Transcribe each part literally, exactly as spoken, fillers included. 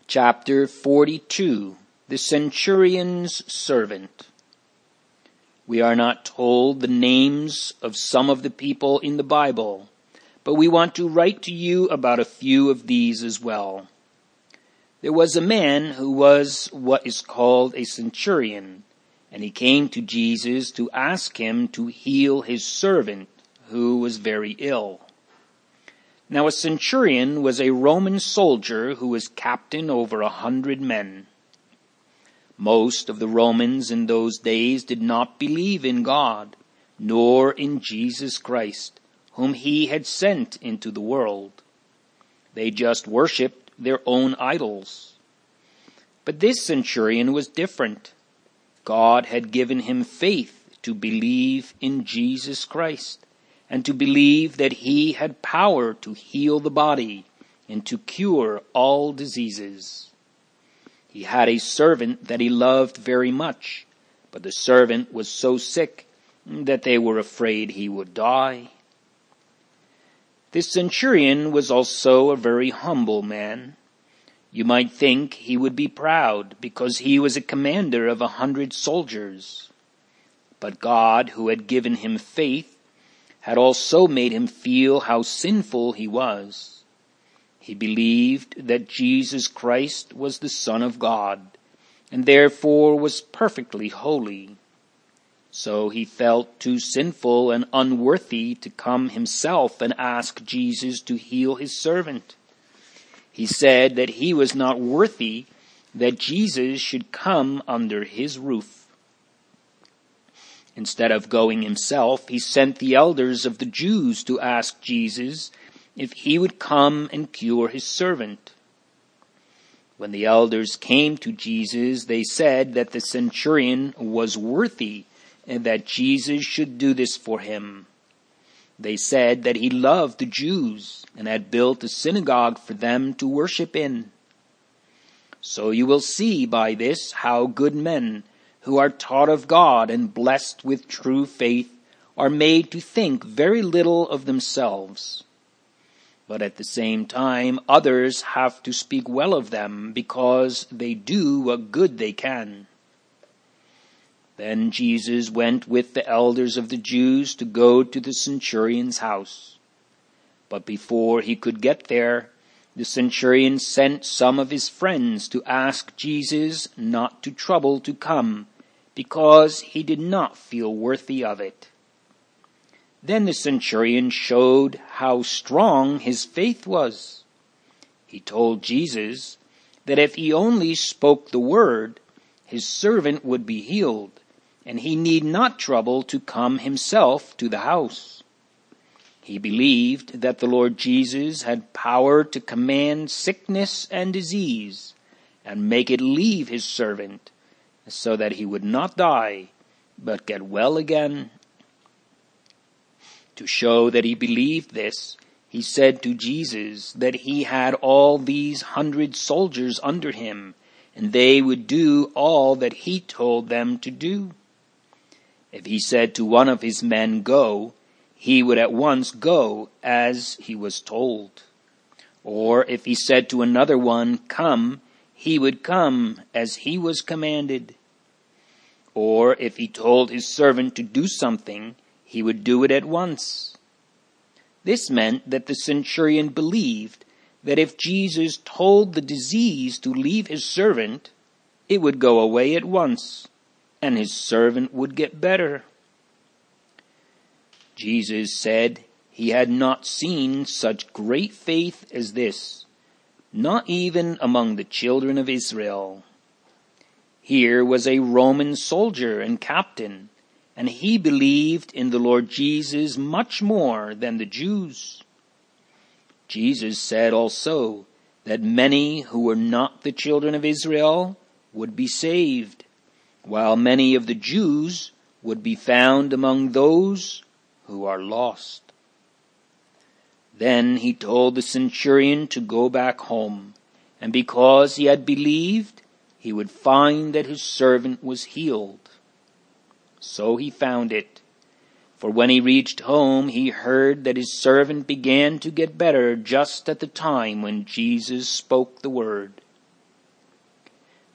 Chapter forty-two. The Centurion's Servant. We are not told the names of some of the people in the Bible, but we want to write to you about a few of these as well. There was a man who was what is called a centurion, and he came to Jesus to ask him to heal his servant, who was very ill. Now a centurion was a Roman soldier who was captain over a hundred men. Most of the Romans in those days did not believe in God, nor in Jesus Christ, whom he had sent into the world. They just worshipped their own idols. But this centurion was different. God had given him faith to believe in Jesus Christ, and to believe that he had power to heal the body and to cure all diseases. He had a servant that he loved very much, but the servant was so sick that they were afraid he would die. This centurion was also a very humble man. You might think he would be proud because he was a commander of a hundred soldiers. But God, who had given him faith, had also made him feel how sinful he was. He believed that Jesus Christ was the Son of God, and therefore was perfectly holy. So he felt too sinful and unworthy to come himself and ask Jesus to heal his servant. He said that he was not worthy that Jesus should come under his roof. Instead of going himself, he sent the elders of the Jews to ask Jesus if he would come and cure his servant. When the elders came to Jesus, they said that the centurion was worthy and that Jesus should do this for him. They said that he loved the Jews and had built a synagogue for them to worship in. So you will see by this how good men who are taught of God and blessed with true faith are made to think very little of themselves. But at the same time, others have to speak well of them because they do what good they can. Then Jesus went with the elders of the Jews to go to the centurion's house. But before he could get there, the centurion sent some of his friends to ask Jesus not to trouble to come, because he did not feel worthy of it. Then the centurion showed how strong his faith was. He told Jesus that if he only spoke the word, his servant would be healed, and he need not trouble to come himself to the house. He believed that the Lord Jesus had power to command sickness and disease and make it leave his servant, so that he would not die, but get well again. To show that he believed this, he said to Jesus that he had all these hundred soldiers under him, and they would do all that he told them to do. If he said to one of his men, "Go," he would at once go as he was told. Or if he said to another one, "Come," he would come as he was commanded. Or if he told his servant to do something, he would do it at once. This meant that the centurion believed that if Jesus told the disease to leave his servant, it would go away at once, and his servant would get better. Jesus said he had not seen such great faith as this, not even among the children of Israel. Here was a Roman soldier and captain, and he believed in the Lord Jesus much more than the Jews. Jesus said also that many who were not the children of Israel would be saved, while many of the Jews would be found among those who are lost. Then he told the centurion to go back home, and because he had believed, he would find that his servant was healed. So he found it, for when he reached home, he heard that his servant began to get better just at the time when Jesus spoke the word.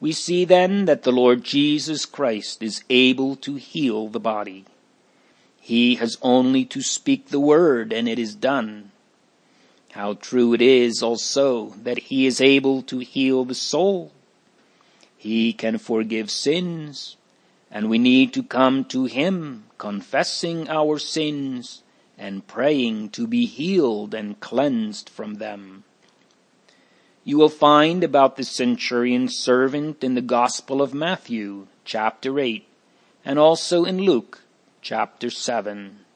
We see then that the Lord Jesus Christ is able to heal the body. He has only to speak the word and it is done. How true it is also that he is able to heal the soul. He can forgive sins, and we need to come to him, confessing our sins and praying to be healed and cleansed from them. You will find about the centurion's servant in the Gospel of Matthew, chapter eight, and also in Luke, chapter seven.